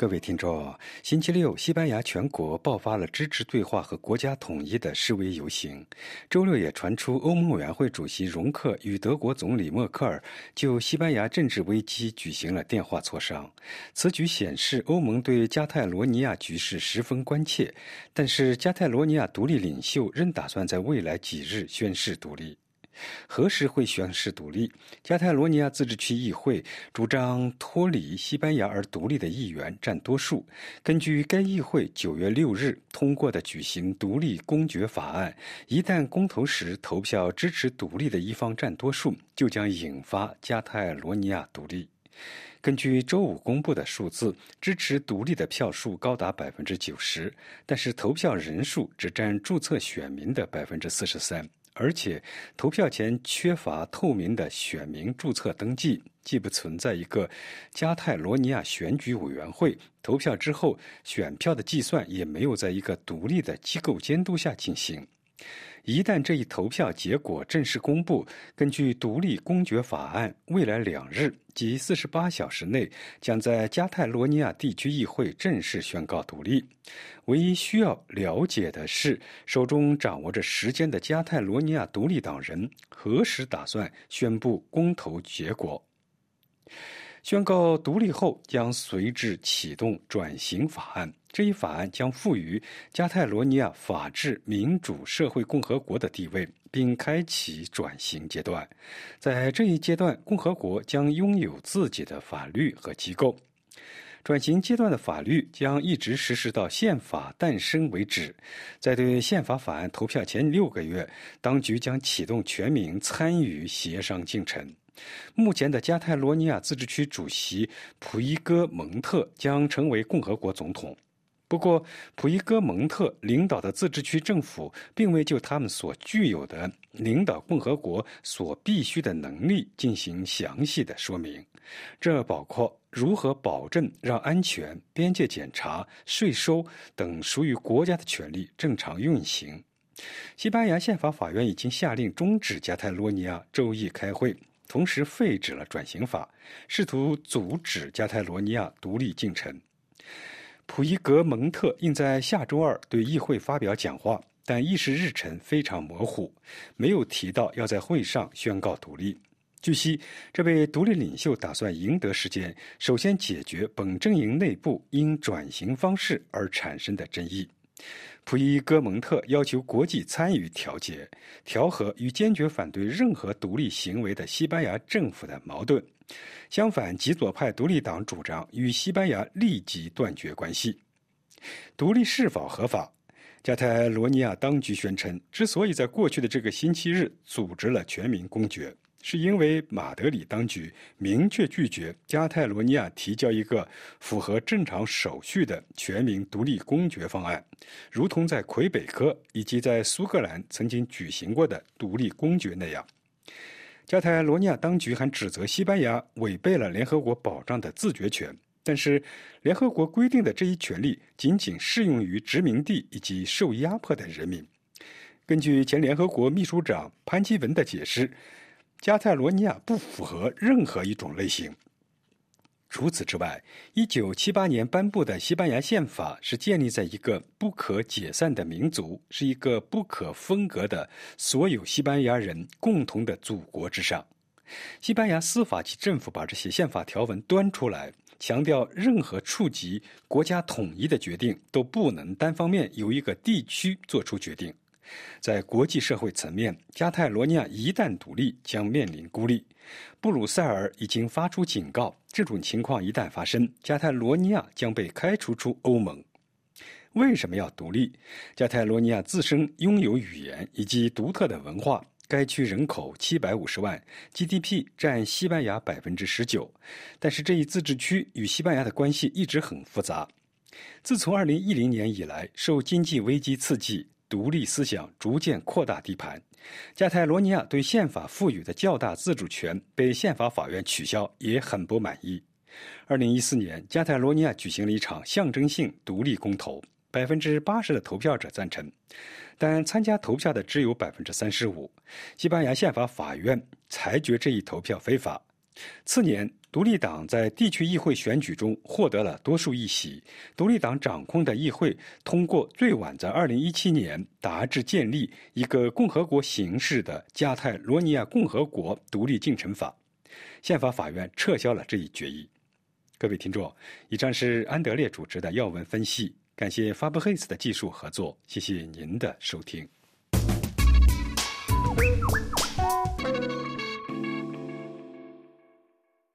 各位听众，星期六，西班牙全国爆发了支持对话和国家统一的示威游行。周六也传出欧盟委员会主席容克与德国总理默克尔就西班牙政治危机举行了电话磋商。此举显示欧盟对加泰罗尼亚局势十分关切，但是加泰罗尼亚独立领袖仍打算在未来几日宣誓独立。何时会宣誓独立？加泰罗尼亚自治区议会主张脱离西班牙而独立的议员占多数。根据该议会9月6日通过的举行独立公决法案，一旦公投时投票支持独立的一方占多数，就将引发加泰罗尼亚独立。根据周五公布的数字，支持独立的票数高达90%，但是投票人数只占注册选民的43%。而且，投票前缺乏透明的选民注册登记，既不存在一个加泰罗尼亚选举委员会，投票之后选票的计算也没有在一个独立的机构监督下进行。一旦这一投票结果正式公布，根据独立公决法案，未来2日即48小时内，将在加泰罗尼亚地区议会正式宣告独立。唯一需要了解的是，手中掌握着时间的加泰罗尼亚独立党人何时打算宣布公投结果。宣告独立后将随之启动转型法案，这一法案将赋予加泰罗尼亚法治民主社会共和国的地位，并开启转型阶段。在这一阶段，共和国将拥有自己的法律和机构。转型阶段的法律将一直实施到宪法诞生为止。在对宪法法案投票前6个月，当局将启动全民参与协商进程。目前的加泰罗尼亚自治区主席普伊戈蒙特将成为共和国总统。不过，普伊戈蒙特领导的自治区政府并未就他们所具有的领导共和国所必须的能力进行详细的说明，这包括如何保证让安全、边界检查、税收等属于国家的权利正常运行。西班牙宪法法院已经下令终止加泰罗尼亚周一开会，同时废止了转型法，试图阻止加泰罗尼亚独立进程。普伊格蒙特应在下周2对议会发表讲话，但议事日程非常模糊，没有提到要在会上宣告独立。据悉，这位独立领袖打算赢得时间，首先解决本阵营内部因转型方式而产生的争议。普伊戈蒙特要求国际参与调解、调和与坚决反对任何独立行为的西班牙政府的矛盾。相反，极左派独立党主张与西班牙立即断绝关系。独立是否合法？加泰罗尼亚当局宣称，之所以在过去的这个星期日组织了全民公决，是因为马德里当局明确拒绝加泰罗尼亚提交一个符合正常手续的全民独立公决方案，如同在魁北克以及在苏格兰曾经举行过的独立公决那样。加泰罗尼亚当局还指责西班牙违背了联合国保障的自决权，但是联合国规定的这一权利仅仅适用于殖民地以及受压迫的人民。根据前联合国秘书长潘基文的解释，加泰罗尼亚不符合任何一种类型。除此之外，1978年颁布的西班牙宪法是建立在一个不可解散的民族，是一个不可分割的所有西班牙人共同的祖国之上。西班牙司法及政府把这些宪法条文端出来，强调任何触及国家统一的决定都不能单方面由一个地区做出决定。在国际社会层面，加泰罗尼亚一旦独立将面临孤立。布鲁塞尔已经发出警告，这种情况一旦发生，加泰罗尼亚将被开除出欧盟。为什么要独立？加泰罗尼亚自身拥有语言以及独特的文化，该区人口750万 ，GDP 占西班牙19%，但是这一自治区与西班牙的关系一直很复杂。自从2010年以来，受经济危机刺激，独立思想逐渐扩大地盘，加泰罗尼亚对宪法赋予的较大自主权被宪法法院取消，也很不满意。2014年，加泰罗尼亚举行了一场象征性独立公投，80%的投票者赞成，但参加投票的只有35%。西班牙宪法法院裁决这一投票非法。次年， 独立党在地区议会选举中获得了多数议席，独立党掌控的议会通过最晚在2017年达至建立一个共和国形式的加泰罗尼亚共和国独立进程法。宪法法院撤销了这一决议。各位听众，以上是安德烈主持的要闻分析，感谢法布黑斯的技术合作，谢谢您的收听。